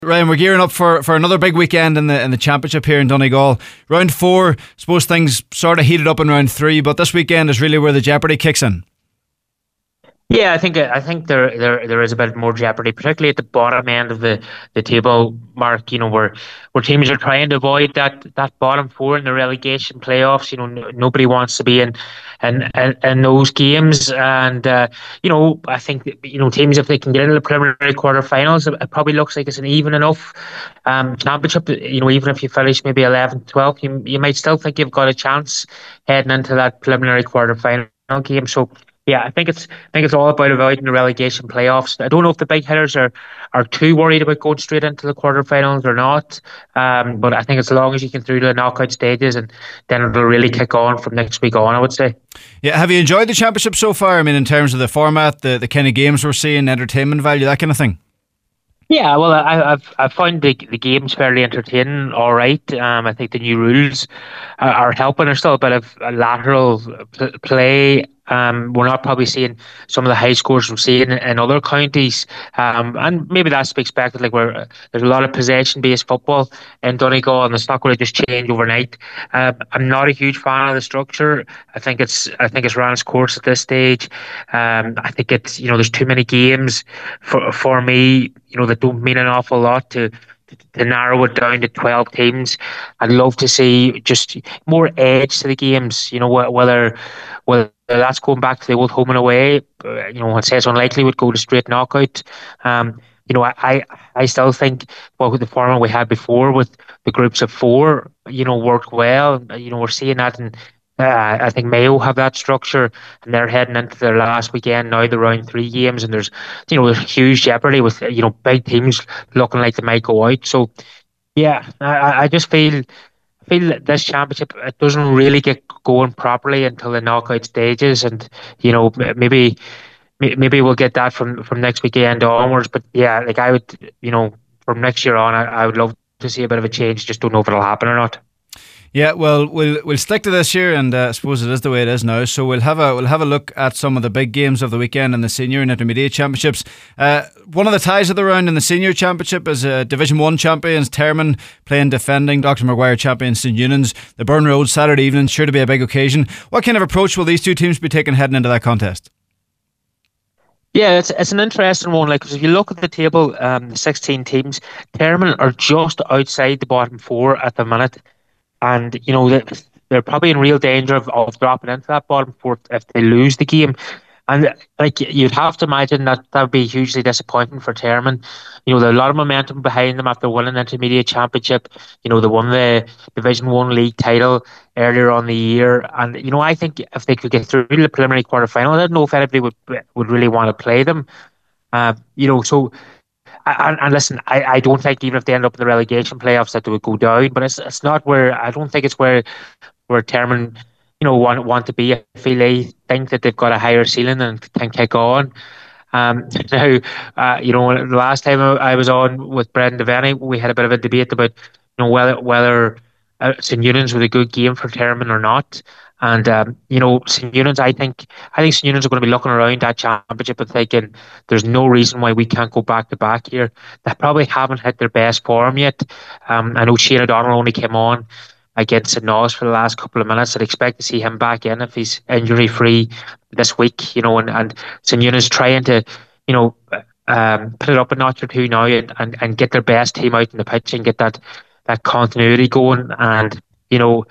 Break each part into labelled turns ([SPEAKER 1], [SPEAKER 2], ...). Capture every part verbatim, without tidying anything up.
[SPEAKER 1] Ryan, we're gearing up for, for another big weekend in the in the championship here in Donegal. Round four, suppose things sort of heated up in round three, but this weekend is really where the jeopardy kicks in.
[SPEAKER 2] Yeah, I think I think there there there is a bit more jeopardy, particularly at the bottom end of the, the table, Mark. You know, where where teams are trying to avoid that that bottom four in the relegation playoffs. You know, n nobody wants to be in in in, in those games, and uh, you know, I think that, you know, teams, if they can get into the preliminary quarterfinals, it, it probably looks like it's an even enough um championship. You know, even if you finish maybe eleventh, twelfth, you you might still think you've got a chance heading into that preliminary quarterfinal game. So. Yeah, I think it's I think it's all about avoiding the relegation playoffs. I don't know if the big hitters are are too worried about going straight into the quarterfinals or not. Um, but I think as long as you can through to the knockout stages, and then it'll really kick on from next week on, I would say.
[SPEAKER 1] Yeah, have you enjoyed the championship so far? I mean, in terms of the format, the the kind of games we're seeing, entertainment value, that kind of thing.
[SPEAKER 2] Yeah, well, I, I've I found the the games fairly entertaining. All right, um, I think the new rules are, are helping. There's still a bit of a lateral pl play. Um, we're not probably seeing some of the high scores we're seeing in, in other counties, um, and maybe that's to be expected. Like where there's a lot of possession-based football in Donegal, and it's not going to just change overnight. Um, I'm not a huge fan of the structure. I think it's I think it's ran its course at this stage. Um, I think it's you know there's too many games for for me. You know that don't mean an awful lot to to narrow it down to twelve teams. I'd love to see just more edge to the games, you know, whether whether that's going back to the old home and away. uh, You know, I'd say it's unlikely we'd go to straight knockout. Um, you know, I, I I still think well, with the format we had before with the groups of four, you know, worked well. You know, we're seeing that in uh, I think Mayo have that structure, and they're heading into their last weekend now, the round three games, and there's you know there's huge jeopardy with you know big teams looking like they might go out. So yeah, I, I just feel feel that this championship it doesn't really get going properly until the knockout stages, and you know maybe maybe we'll get that from from next weekend onwards. But yeah, like I would, you know, from next year on, I, I would love to see a bit of a change. Just don't know if it'll happen or not.
[SPEAKER 1] Yeah, well, we'll we'll stick to this year, and uh, I suppose it is the way it is now. So we'll have a we'll have a look at some of the big games of the weekend in the senior and intermediate championships. Uh, one of the ties of the round in the senior championship is uh, Division One champions Termon playing defending Doctor Maguire champions St Eunan's. The Burn Road Saturday evening, sure to be a big occasion. What kind of approach will these two teams be taking heading into that contest?
[SPEAKER 2] Yeah, it's it's an interesting one. Like, 'cause if you look at the table, um, the sixteen teams, Termon are just outside the bottom four at the minute. And you know they they're probably in real danger of, of dropping into that bottom fourth if they lose the game. And like you'd have to imagine that that would be hugely disappointing for Termon. You know, there's a lot of momentum behind them after winning the intermediate championship. You know, they won the Division One league title earlier on the year, and you know, I think if they could get through the preliminary quarterfinal, I don't know if anybody would would really want to play them. Uh, you know, so and, and listen, I, I don't think even if they end up in the relegation playoffs that they would go down, but it's it's not where I don't think it's where where Termon, you know, want want to be. I feel they think that they've got a higher ceiling and can kick on. Um, now, uh, you know, the last time I was on with Brendan Devaney, we had a bit of a debate about, you know, whether whether uh, St Eunan's was a good game for Termon or not. And um, you know, St Eunan's, I think, I think St Eunan's are going to be looking around that championship and thinking, "There's no reason why we can't go back to back here." They probably haven't hit their best form yet. Um, I know Shane O'Donnell only came on against St Nós for the last couple of minutes. I'd expect to see him back in if he's injury free this week. You know, and and St Eunan's trying to, you know, um, put it up a notch or two now and, and and get their best team out in the pitch and get that that continuity going. And you know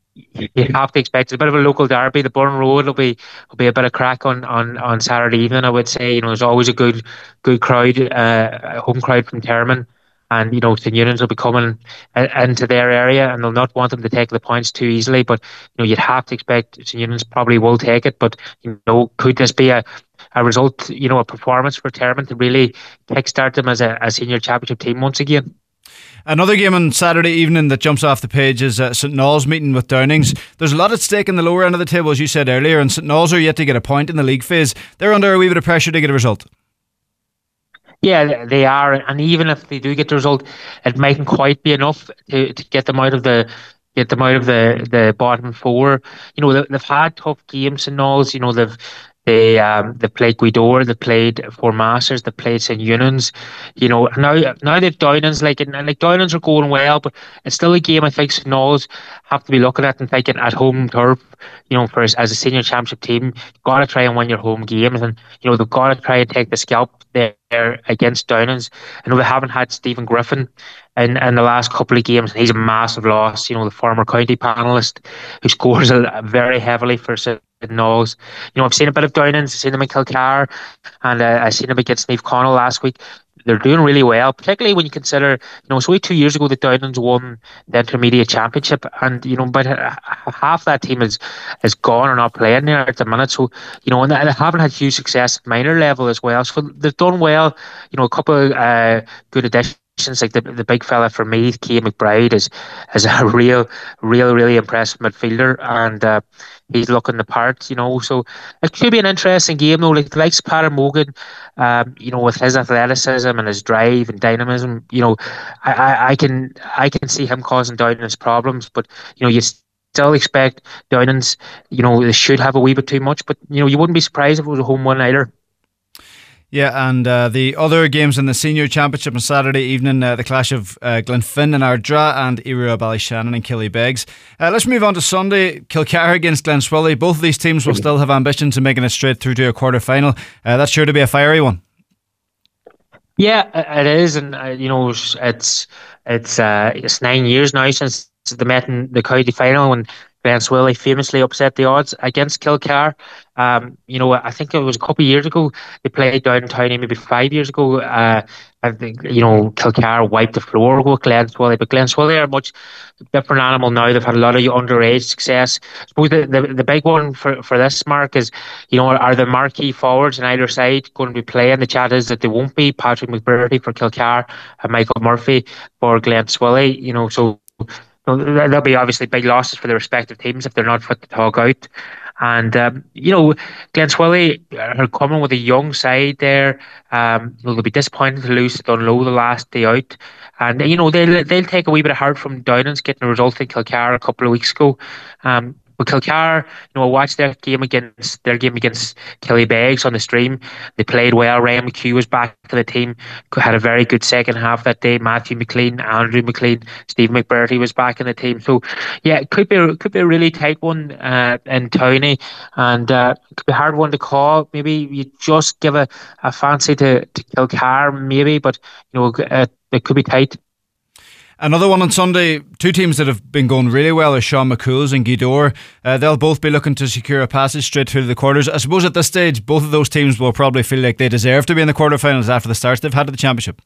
[SPEAKER 2] you have to expect it's a bit of a local derby. The Burn Road will be will be a bit of crack on, on, on Saturday evening. I would say, you know, there's always a good good crowd, uh, a home crowd from Termon, and you know, St Eunan's will be coming uh, into their area, and they'll not want them to take the points too easily. But you know, you'd have to expect St Eunan's probably will take it. But you know, could this be a a result, you know, a performance for Termon to really kickstart them as a, a senior championship team once again?
[SPEAKER 1] Another game on Saturday evening that jumps off the page is uh, St Nós meeting with Downings. There's a lot at stake in the lower end of the table, as you said earlier, and St Nós are yet to get a point in the league phase. They're under a wee bit of pressure to get a result.
[SPEAKER 2] Yeah, they are, and even if they do get the result, it mightn't quite be enough to, to get them out of the get them out of the, the bottom four. You know, they, they've had tough games and all. You know, they've They um, they played Guidor, they played Four Masters, they played Saint Eunan's. You know, now now they've Downlands like and, and like Downlands are going well, but it's still a game I think St Knowles have to be looking at and thinking at home turf. You know, for as, as a senior championship team, you've got to try and win your home games, and you know they've got to try and take the scalp there against Downlands. I know they haven't had Stephen Griffin in, in the last couple of games, and he's a massive loss. You know, the former county panelist who scores a, very heavily for St Knowles. You know, I've seen a bit of Downlands, I've seen them in Kilcar, and uh, I've seen them against Neve Connell last week. They're doing really well, particularly when you consider, you know, it's only two years ago that Downlands won the intermediate championship, and you know, but half that team is is gone or not playing there at the minute. So, you know, and they haven't had huge success at minor level as well. So they've done well. You know, a couple of uh, good additions. Like the the big fella for me, Kay McBride, is is a real, real, really impressive midfielder, and uh, he's looking the part, you know. So it could be an interesting game, though. Like the likes of Paddy Morgan, um, you know, with his athleticism and his drive and dynamism, you know, I, I, I can I can see him causing Downlands problems. But you know, you still expect Downlands, you know, they should have a wee bit too much, but you know, you wouldn't be surprised if it was a home win either.
[SPEAKER 1] Yeah, and uh, the other games in the senior championship on Saturday evening, uh, the clash of uh, Glenfin and Ardra and Irua Ballyshannon and Killybegs. Uh, let's move on to Sunday. Kilcar against Glenswilly. Both of these teams will still have ambitions of making it straight through to a quarter final. Uh, that's sure to be a fiery one.
[SPEAKER 2] Yeah, it is, and uh, you know, it's it's uh, it's nine years now since they met in the county final when Glenswilly famously upset the odds against Kilcar. Um, you know, I think it was a couple of years ago they played down in Townie, maybe five years ago. Uh, I think, you know, Kilcar wiped the floor with Glenswilly, but Glenswilly are a much different animal now. They've had a lot of underage success. I suppose the, the, the big one for, for this, Mark, is, you know, are the marquee forwards on either side going to be playing? The chat is that they won't be. Patrick McBurdy for Kilcar and Michael Murphy for Glenswilly, you know, so there'll be obviously big losses for the respective teams if they're not fit to talk out. And, um, you know, Glenswilly are coming with a young side there. Um, you know, they'll be disappointed to lose to Dunloe the last day out. And, you know, they'll, they'll take a wee bit of heart from Downlands getting a result in Kilcar a couple of weeks ago. Um, But Kilcar, you know, I watched their game against their game against Killybegs on the stream. They played well. Ryan McHugh was back to the team. Had a very good second half that day. Matthew McLean, Andrew McLean, Steve McBurdy was back in the team. So yeah, it could be it could be a really tight one uh, in Townie, and uh, it could be a hard one to call. Maybe you just give a, a fancy to to Kilcar, maybe, but you know, it, it could be tight.
[SPEAKER 1] Another one on Sunday, two teams that have been going really well are Sean McCool's and Guidor. Uh, they'll both be looking to secure a passage straight through to the quarters. I suppose at this stage, both of those teams will probably feel like they deserve to be in the quarterfinals after the starts they've had at the championship.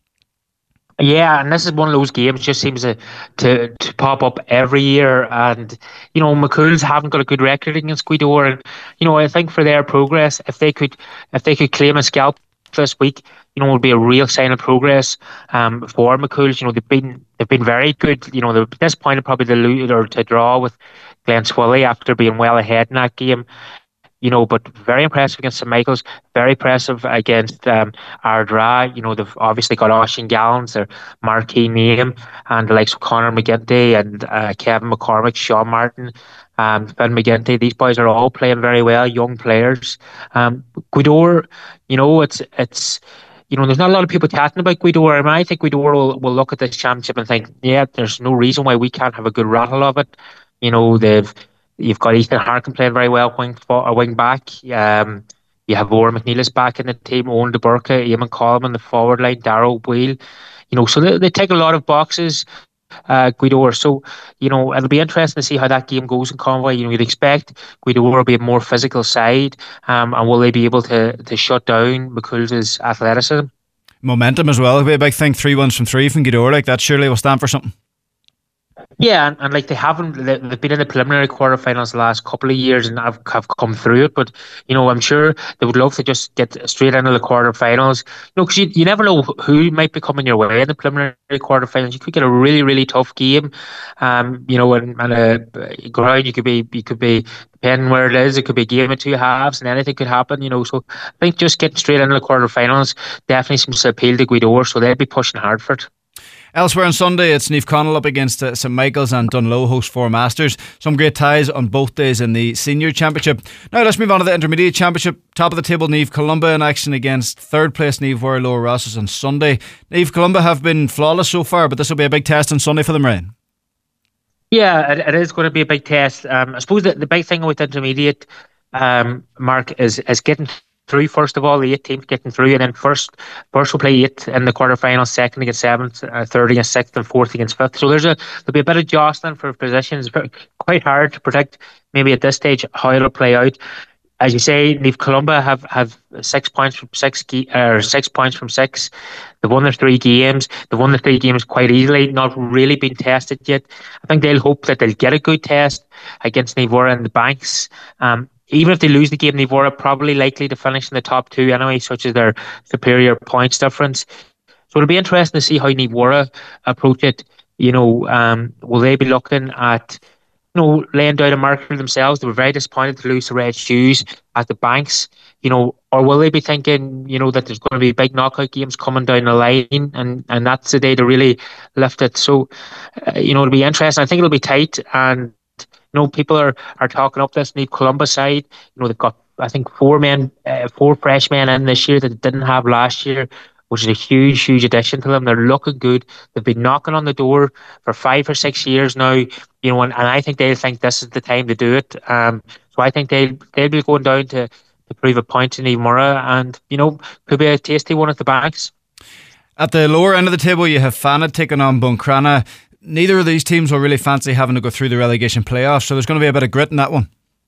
[SPEAKER 2] Yeah, and this is one of those games just seems to, to to pop up every year. And, you know, McCool's haven't got a good record against Guidor. And, you know, I think for their progress, if they could if they could claim a scalp this week, you know, it would be a real sign of progress um, for McCool's. You know, they've been they've been very good. You know, they're disappointed probably to lose or to draw with Glenswilly after being well ahead in that game. You know, but very impressive against Saint Michael's, very impressive against um, Ardra. You know, they've obviously got Oisin Gallants, their marquee name, and the likes of Conor McGinty and uh, Kevin McCormick, Sean Martin, um, Finn McGinty. These boys are all playing very well, young players. Um, Guidor, you know, it's it's. You know, there's not a lot of people chatting about Guidor, and I think Guidor will, will look at this championship and think, yeah, there's no reason why we can't have a good rattle of it. You know, they've you've got Ethan Harkin playing very well, wing a wing back. Um, you have Oren McNeilis back in the team, Owen De Burka, Eamon Coleman, the forward line, Darrow Boyle. You know, so they, they take a lot of boxes. Uh, Guidor. So, you know, it'll be interesting to see how that game goes in Convoy. You know, you'd expect Guidor will be a more physical side, um, and will they be able to to shut down McCool's athleticism?
[SPEAKER 1] Momentum as well will be a big thing. Three ones from three from Guidor, like that surely will stand for something.
[SPEAKER 2] Yeah, and, and like they haven't, they've been in the preliminary quarterfinals the last couple of years and have, have come through it. But, you know, I'm sure they would love to just get straight into the quarterfinals. You know, because you, you never know who might be coming your way in the preliminary quarterfinals. You could get a really, really tough game. Um, you know, and, and a ground, you could be, you could be, depending where it is, it could be a game of two halves and anything could happen, you know. So I think just getting straight into the quarterfinals definitely seems to appeal to Guidor, so they'll be pushing hard for it.
[SPEAKER 1] Elsewhere on Sunday, it's Niamh Conaill up against uh, St Michael's, and Dunloe host Four Masters. Some great ties on both days in the Senior Championship. Now let's move on to the Intermediate Championship. Top of the table, Niamh Columba in action against third place Niamh Warrior Lower Rosses on Sunday. Niamh Columba have been flawless so far, but this will be a big test on Sunday for them, Ryan.
[SPEAKER 2] Yeah, it, it is going to be a big test. Um, I suppose that the big thing with Intermediate, um, Mark, is is getting through. First of all, the eight teams getting through, and then first first will play eight in the quarterfinals, second against seventh, uh, third against sixth, and fourth against fifth. So there's a there'll be a bit of jostling for positions. It's quite hard to predict maybe at this stage how it'll play out. As you say, Niamh Columba have, have six points from six or six points from six. They've won their three games. They've won the three games quite easily, not really been tested yet. I think they'll hope that they'll get a good test against Niamh Warrior and the Banks. Um, even if they lose the game, Niamh Warrior probably likely to finish in the top two anyway, such as their superior points difference. So it'll be interesting to see how Niamh Warrior approach it. You know, um, will they be looking at you know, laying down a marker for themselves? They were very disappointed to lose the red shoes at the Banks, you know, or will they be thinking, you know, that there's going to be big knockout games coming down the line, and, and that's the day to really lift it. So, uh, you know, it'll be interesting. I think it'll be tight, and, you know, people are, are talking up this Niamh Columba side. You know, they've got, I think, four men, uh, four fresh men in this year that they didn't have last year, which is a huge, huge addition to them. They're looking good. They've been knocking on the door for five or six years now, you know, and, and I think they'll think this is the time to do it. Um, so I think they'll they'll be going down to, to prove a point in Niamh, and, you know, could be a tasty one at the Banks.
[SPEAKER 1] At the lower end of the table, you have Fanad taking on Buncrana. Neither of these teams will really fancy having to go through the relegation playoffs, so there's going to be a bit of grit in that one.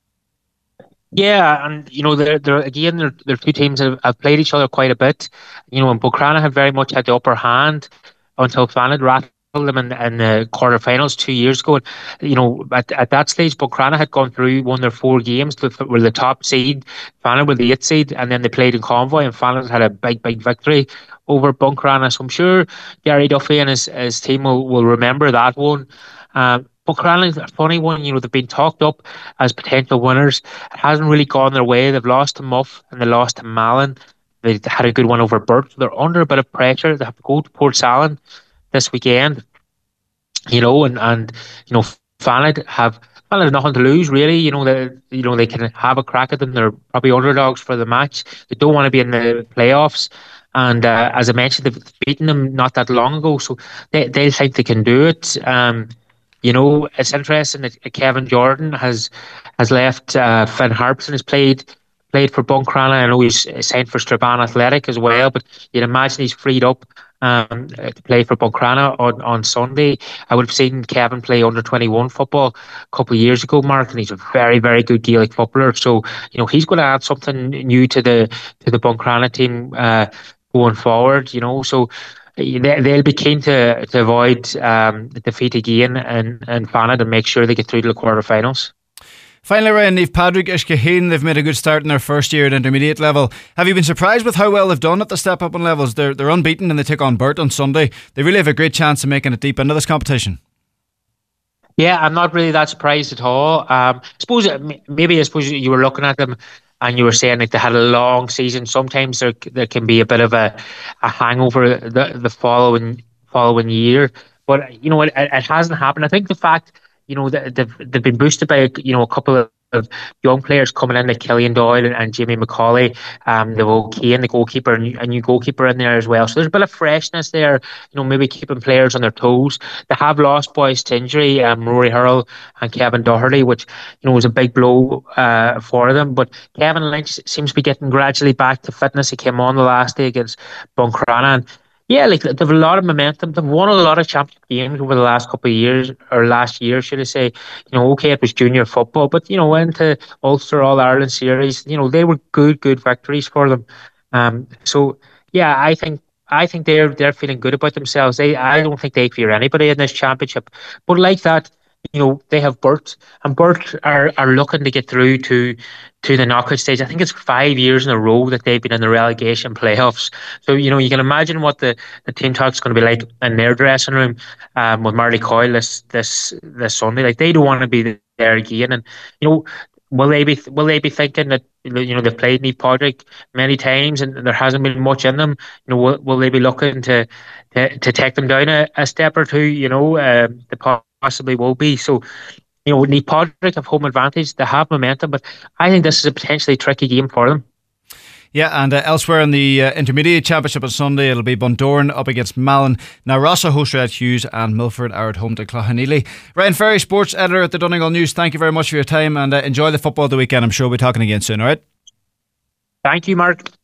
[SPEAKER 2] Yeah, and you know, they're, they're again, they're, they're two teams that have, have played each other quite a bit. You know, and Buncrana had very much had the upper hand until Fanad rattled them in, in the quarterfinals two years ago. You know, at, at that stage, Buncrana had gone through, won their four games, were the top seed. Fanad were the eighth seed, and then they played in Convoy, and Fanad had a big, big victory over Buncrana. So I'm sure Gary Duffy and his, his team will, will remember that one. Um, Buncrana is a funny one. You know, they've been talked up as potential winners. It hasn't really gone their way. They've lost to Muff and they lost to Malin. They had a good one over Burt. So they're under a bit of pressure. They have to go to Port Salin this weekend. You know, and, and you know, Fanad have Fanad have nothing to lose really. You know, they you know they can have a crack at them. They're probably underdogs for the match. They don't want to be in the playoffs. And uh, as I mentioned, they've beaten them not that long ago, so they they think they can do it. Um, You know, it's interesting that Kevin Jordan has has left uh, Finn Harps and has played played for Buncrana. I know he's signed for Strabane Athletic as well, but you'd imagine he's freed up um, to play for Buncrana on, on Sunday. I would have seen Kevin play under twenty-one football a couple of years ago, Mark, and he's a very, very good Gaelic footballer. So, you know, he's going to add something new to the to the Buncrana team uh, going forward, you know, so they'll be keen to to avoid um, defeat again and and Fanad and make sure they get through to the quarterfinals.
[SPEAKER 1] Finally, Ryan, Niamh Padraig Ischaheen, they've made a good start in their first year at intermediate level. Have you been surprised with how well they've done at the step up in levels? They're they're unbeaten and they take on Burt on Sunday. They really have a great chance of making it deep into this competition.
[SPEAKER 2] Yeah, I'm not really that surprised at all. Um, I suppose maybe I suppose you were looking at them and you were saying like they had a long season. Sometimes there there can be a bit of a, a hangover the the following following year, but you know it, it hasn't happened. I think the fact you know that they've they've been boosted by you know a couple of of young players coming in like Killian Doyle and, and Jamie McCauley. Um, they've O'Kane, the goalkeeper, and a new goalkeeper in there as well. So there's a bit of freshness there, you know, maybe keeping players on their toes. They have lost boys to injury, um, Rory Hurrell and Kevin Doherty, which, you know, was a big blow uh, for them. But Kevin Lynch seems to be getting gradually back to fitness. He came on the last day against Buncrana, and yeah, like they've a lot of momentum. They've won a lot of championship games over the last couple of years, or last year, should I say. You know, okay, it was junior football, but you know, went to Ulster All Ireland series. You know, they were good, good victories for them. Um, so yeah, I think I think they're they're feeling good about themselves. They I don't think they fear anybody in this championship. But like that, you know, they have Burt, and Burt are, are looking to get through to to the knockout stage. I think it's five years in a row that they've been in the relegation playoffs. So, you know, you can imagine what the, the team talk is going to be like in their dressing room um, with Marley Coyle this this this Sunday. Like, they don't want to be there again. And, you know, will they be will they be thinking that, you know, they've played Neath Patrick many times and there hasn't been much in them? You know, will, will they be looking to to, to take them down a, a step or two? You know, um, they possibly will be. So, you know, Neath Patrick have home advantage. They have momentum, but I think this is a potentially tricky game for them.
[SPEAKER 1] Yeah, and uh, elsewhere in the uh, Intermediate Championship on Sunday, it'll be Bundoran up against Malin. Now, Rossa host Red Hughes and Milford are at home to Cloughaneely. Ryan Ferry, sports editor at the Donegal News, thank you very much for your time and uh, enjoy the football of the weekend. I'm sure we'll be talking again soon, all right?
[SPEAKER 2] Thank you, Mark.